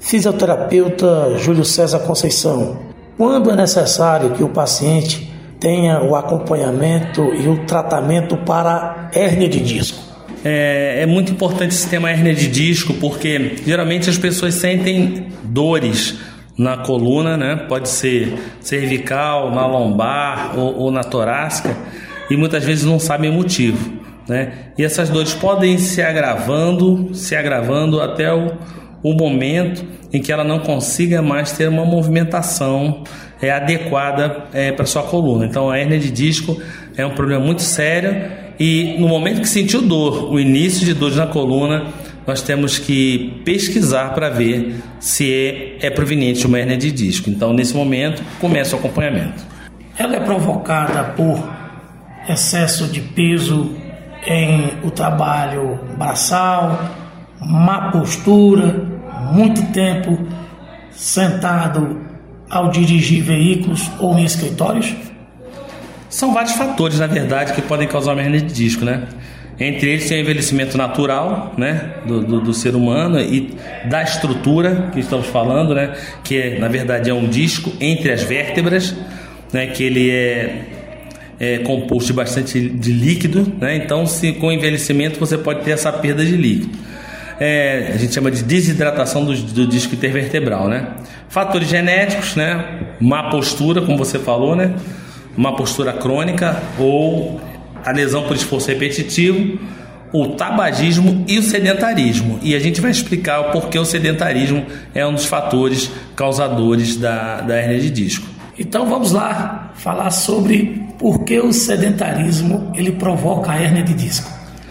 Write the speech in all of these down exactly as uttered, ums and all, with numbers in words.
Fisioterapeuta Júlio César Conceição, quando é necessário que o paciente tenha o acompanhamento e o tratamento para hérnia de disco? É, é muito importante esse tema hérnia de disco, porque geralmente as pessoas sentem dores na coluna, né? Pode ser cervical, na lombar ou, ou na torácica, e muitas vezes não sabem o motivo, né? E essas dores podem se agravando, se agravando até o, o momento em que ela não consiga mais ter uma movimentação é, adequada é, para sua coluna. Então a hérnia de disco é um problema muito sério, e no momento que sentiu dor, o início de dores na coluna, nós temos que pesquisar para ver se é, é proveniente de uma hérnia de disco. Então nesse momento começa o acompanhamento. Ela é provocada por excesso de peso em o trabalho braçal, má postura, muito tempo sentado ao dirigir veículos ou em escritórios? São vários fatores, na verdade, que podem causar uma hérnia de disco, né? Entre eles tem o envelhecimento natural, né, do, do, do ser humano e da estrutura que estamos falando, né, que é, na verdade é um disco entre as vértebras, né, que ele é, é composto de bastante de líquido, né? Então se com o envelhecimento você pode ter essa perda de líquido. É, a gente chama de desidratação do, do disco intervertebral, né? Fatores genéticos, né? Má postura, como você falou, né? Uma postura crônica ou a lesão por esforço repetitivo, o tabagismo e o sedentarismo. E a gente vai explicar o porquê o sedentarismo é um dos fatores causadores da, da hérnia de disco. Então vamos lá falar sobre por que o sedentarismo ele provoca a hérnia de disco.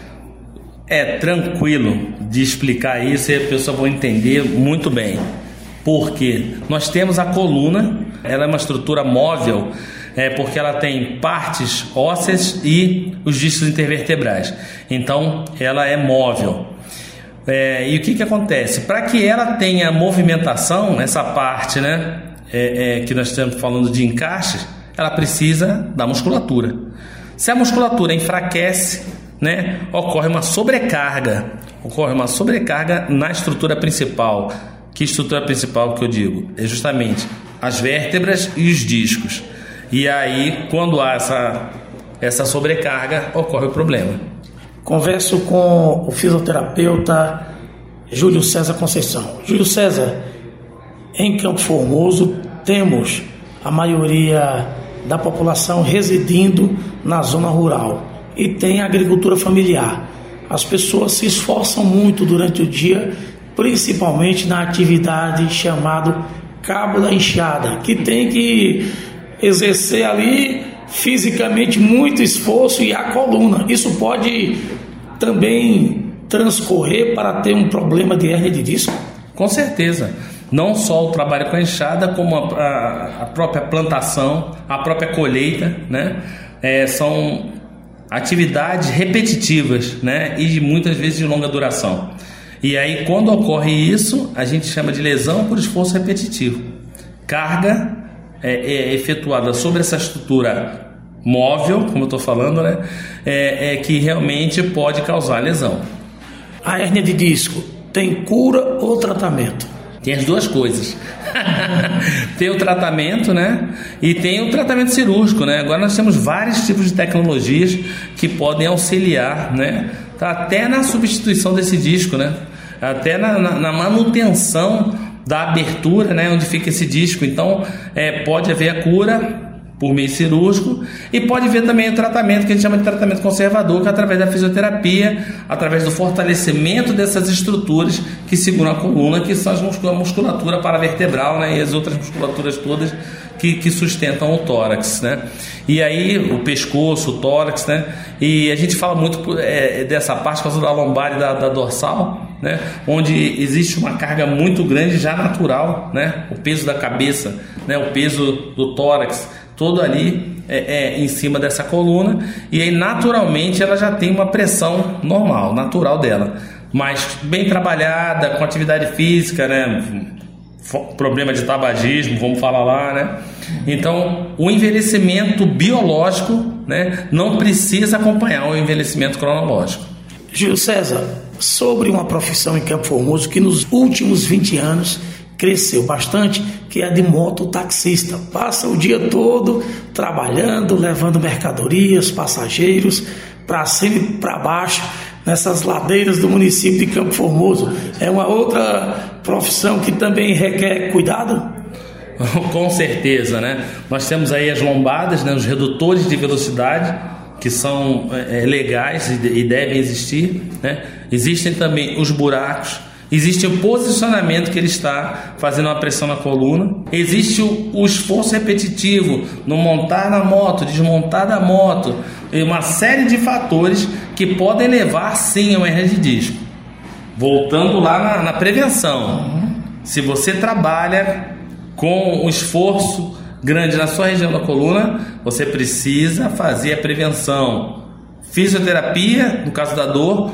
É tranquilo de explicar isso e a pessoa vai entender muito bem. Porque nós temos a coluna, ela é uma estrutura móvel, é porque ela tem partes ósseas e os discos intervertebrais. Então ela é móvel. É, e o que, que acontece? Para que ela tenha movimentação, essa parte, né, é, é, que nós estamos falando de encaixes, ela precisa da musculatura. Se a musculatura enfraquece, né, ocorre uma sobrecarga. Ocorre uma sobrecarga na estrutura principal. Que estrutura principal que eu digo? É justamente as vértebras e os discos. E aí, quando há essa, essa sobrecarga, ocorre o problema. Converso com o fisioterapeuta Júlio César Conceição. Júlio César, em Campo Formoso temos a maioria da população residindo na zona rural e tem agricultura familiar. As pessoas se esforçam muito durante o dia, principalmente na atividade chamada cabo da enxada, que tem que exercer ali fisicamente muito esforço e a coluna. Isso pode também transcorrer para ter um problema de hérnia de disco? Com certeza. Não só o trabalho com a enxada, como a, a, a própria plantação, a própria colheita, né? É, são atividades repetitivas, né? E muitas vezes de longa duração. E aí, quando ocorre isso, a gente chama de lesão por esforço repetitivo. Carga é, é efetuada sobre essa estrutura móvel, como eu estou falando, né? É, é que realmente pode causar lesão. A hérnia de disco tem cura ou tratamento? Tem as duas coisas. Tem o tratamento, né? E tem o tratamento cirúrgico, né? Agora nós temos vários tipos de tecnologias que podem auxiliar, né? Tá, até na substituição desse disco, né? Até na, na, na manutenção da abertura, né? Onde fica esse disco. Então, é, pode haver a cura por meio cirúrgico e pode haver também o tratamento que a gente chama de tratamento conservador, que é através da fisioterapia, através do fortalecimento dessas estruturas que seguram a coluna, que são a musculatura paravertebral, né, e as outras musculaturas todas que, que sustentam o tórax, né? E aí o pescoço, o tórax, né? E a gente fala muito é, dessa parte por causa da lombar e da, da dorsal, né? Onde existe uma carga muito grande já natural, né? O peso da cabeça, né? O peso do tórax, todo ali é, é em cima dessa coluna, e aí naturalmente ela já tem uma pressão normal, natural dela, mas bem trabalhada, com atividade física, né? Problema de tabagismo, vamos falar lá, né? Então, o envelhecimento biológico, né, não precisa acompanhar o envelhecimento cronológico. Júlio César, sobre uma profissão em Campo Formoso que nos últimos vinte anos cresceu bastante, que é a de mototaxista. Passa o dia todo trabalhando, levando mercadorias, passageiros para cima e para baixo nessas ladeiras do município de Campo Formoso. É uma outra profissão que também requer cuidado? Com certeza, né? Nós temos aí as lombadas, né? Os redutores de velocidade, que são é, legais e, e devem existir, né? Existem também os buracos, existe o posicionamento que ele está fazendo uma pressão na coluna, existe o, o esforço repetitivo no montar na moto, desmontar da moto, e uma série de fatores que podem levar sim a uma hernia de disco. Voltando lá na, na prevenção, se você trabalha com um esforço grande na sua região da coluna, você precisa fazer a prevenção, fisioterapia no caso da dor,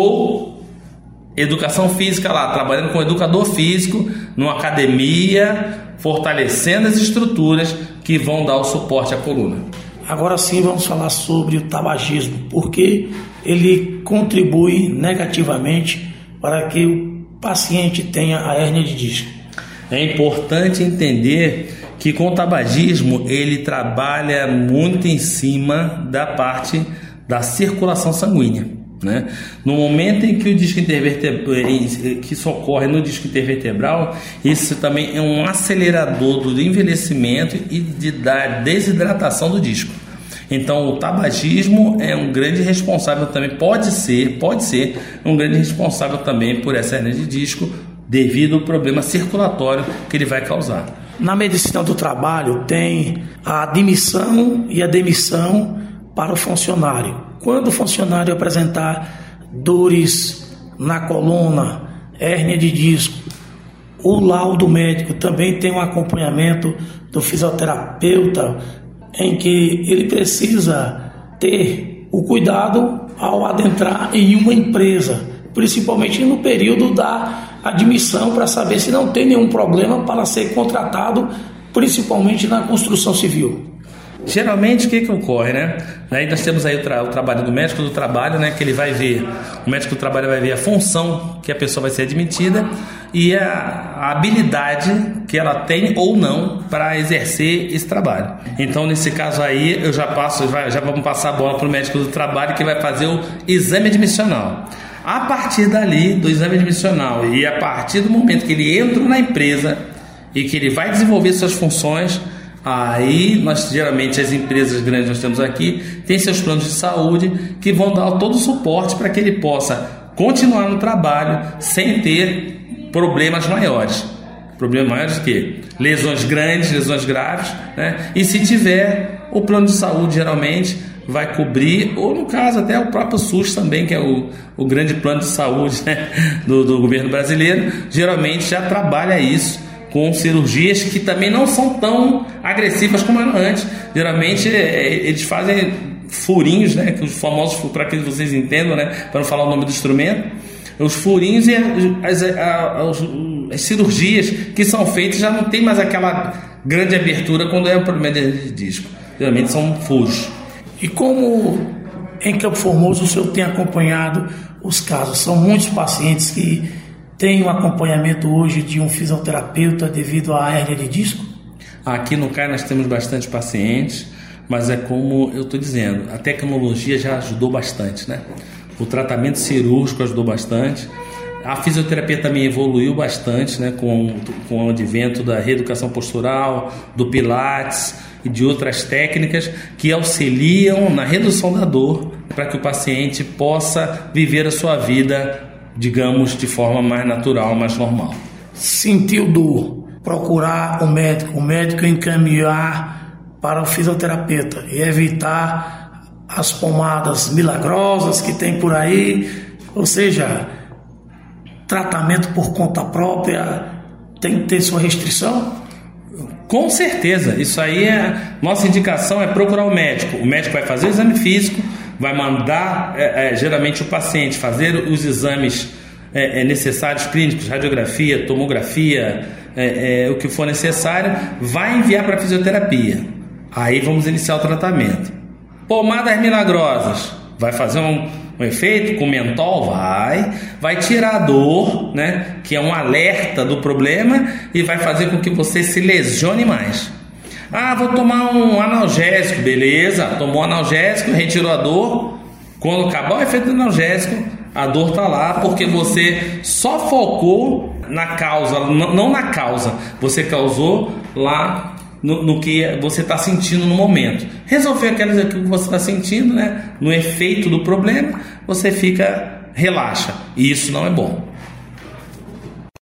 ou educação física lá, trabalhando com um educador físico numa academia, fortalecendo as estruturas que vão dar o suporte à coluna. Agora sim vamos falar sobre o tabagismo, porque ele contribui negativamente para que o paciente tenha a hérnia de disco. É importante entender que com o tabagismo ele trabalha muito em cima da parte da circulação sanguínea, né? No momento em que o disco intervertebral, que isso ocorre no disco intervertebral, isso também é um acelerador do envelhecimento e de, da desidratação do disco. Então o tabagismo é um grande responsável também, pode ser, pode ser um grande responsável também por essa hernia de disco, devido ao problema circulatório que ele vai causar. Na medicina do trabalho tem a admissão e a demissão para o funcionário. Quando o funcionário apresentar dores na coluna, hérnia de disco, o laudo médico também tem um acompanhamento do fisioterapeuta em que ele precisa ter o cuidado ao adentrar em uma empresa, principalmente no período da admissão, para saber se não tem nenhum problema para ser contratado, principalmente na construção civil. Geralmente o que, que ocorre, né? Aí nós temos aí o, tra- o trabalho do médico do trabalho, né? Que ele vai ver, o médico do trabalho vai ver a função que a pessoa vai ser admitida e a, a habilidade que ela tem ou não para exercer esse trabalho. Então nesse caso aí eu já passo, já vamos passar a bola para o médico do trabalho, que vai fazer o exame admissional. A partir dali, do exame admissional, e a partir do momento que ele entra na empresa e que ele vai desenvolver suas funções, aí nós, geralmente as empresas grandes que nós temos aqui, têm seus planos de saúde que vão dar todo o suporte para que ele possa continuar no trabalho sem ter problemas maiores. Problemas maiores o quê? Lesões grandes, lesões graves, né? E se tiver, o plano de saúde geralmente vai cobrir, ou no caso até o próprio SUS também, que é o, o grande plano de saúde, né, do, do governo brasileiro, geralmente já trabalha isso com cirurgias que também não são tão agressivas como eram antes. Geralmente é, eles fazem furinhos, né, que os famosos, para que vocês entendam, né, para não falar o nome do instrumento, os furinhos e as, as, as, as cirurgias que são feitas já não tem mais aquela grande abertura quando é o problema de disco. Geralmente são furos. E como em Campo Formoso o senhor tem acompanhado os casos? São muitos pacientes que têm um acompanhamento hoje de um fisioterapeuta devido à hérnia de disco? Aqui no C A I nós temos bastante pacientes, mas é como eu estou dizendo, a tecnologia já ajudou bastante, né? O tratamento cirúrgico ajudou bastante. A fisioterapia também evoluiu bastante, né, com, com o advento da reeducação postural, do pilates e de outras técnicas que auxiliam na redução da dor para que o paciente possa viver a sua vida, digamos, de forma mais natural, mais normal. Sentiu dor, procurar o médico, o médico encaminhar para o fisioterapeuta e evitar as pomadas milagrosas que tem por aí, ou seja, tratamento por conta própria tem que ter sua restrição? Com certeza, isso aí é, nossa indicação é procurar o médico. O médico vai fazer o exame físico, vai mandar é, é, geralmente o paciente fazer os exames é, é, necessários, clínicos, radiografia, tomografia, é, é, o que for necessário, vai enviar para a fisioterapia. Aí vamos iniciar o tratamento. Pomadas milagrosas, Vai fazer um, um efeito com mentol? Vai. Vai tirar a dor, né? Que é um alerta do problema, e vai fazer com que você se lesione mais. Ah, vou tomar um analgésico, beleza? Tomou analgésico, retirou a dor. Quando acabar o efeito do analgésico, a dor está lá porque você só focou na causa, não na causa, você causou lá no, no que você está sentindo no momento. Resolver aquilo que você está sentindo, né? No efeito do problema, você fica, relaxa, e isso não é bom.